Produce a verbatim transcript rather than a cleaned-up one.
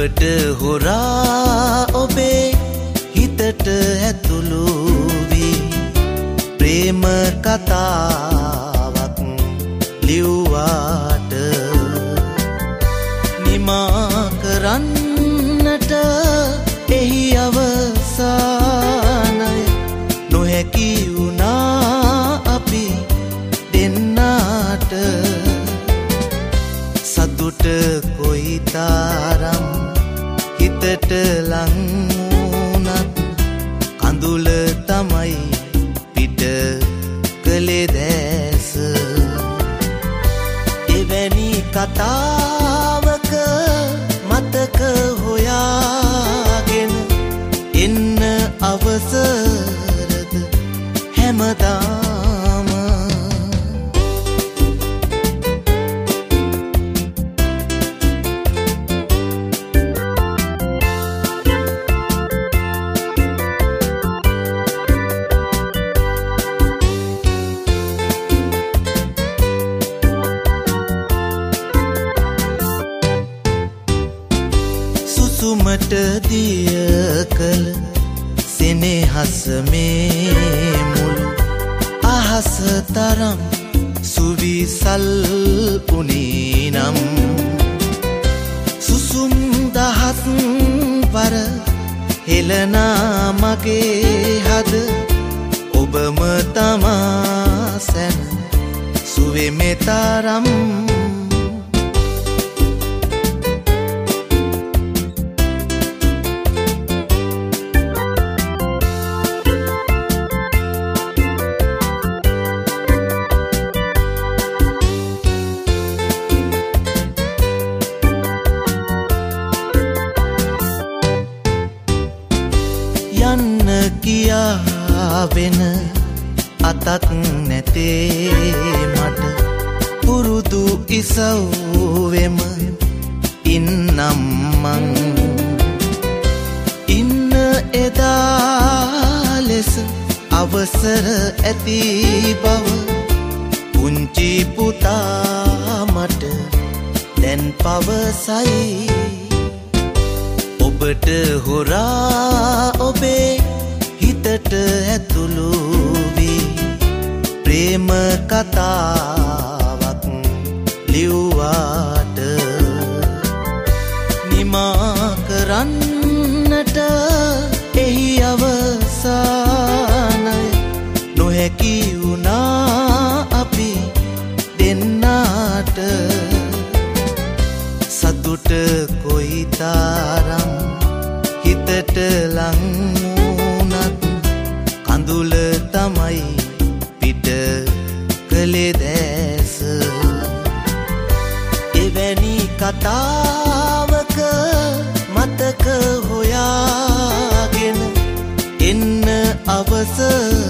ඔබට හොරා ඔබේ හිතට ඇතුළු වී ප්‍රේම කතාවක් ලිව්වාට නිමා කරන්නට එහි අවසානය නොහැකි වුණා අපි දෙන්නාට සතුට කොයිතරම් හිතට ලං වුණත් කඳුල තමයි පිට කළේ දැස එවැනි කතාවක මතක හොයාගෙන එන්න අවසරද හැමදාම සුමට දිය කළ සෙනෙහස මේ මුළු අහස තරම් සුවිසල් උනේ නම් සුසුම් දහස් වර හෙළනා මගේ හද ඔබම තමා සැන සුවේ මේ තරම් යන්න කියාවෙන අතක් නැතේ මට පුරුදු ඉසව්වෙම ඉන්නම් මං ඉන්න එදා ලෙස අවසර ඇති බව පුංචි පුතා මට දැන් පවසයි ඔබට හොරා ඔබේ හිතට ඇතුළු වී ප්‍රේම කතාවක් ලිව්වාට නිමා කරන්නට එහි අවසානය නොහැකි වුණා අපි දෙන්නාට සතුට කොයිතරම් හිතට ලං වුණත් කඳුල තමයි පිට කළේ දැස එවැනි කතාවක මතක හොයාගෙන එන්න අවසර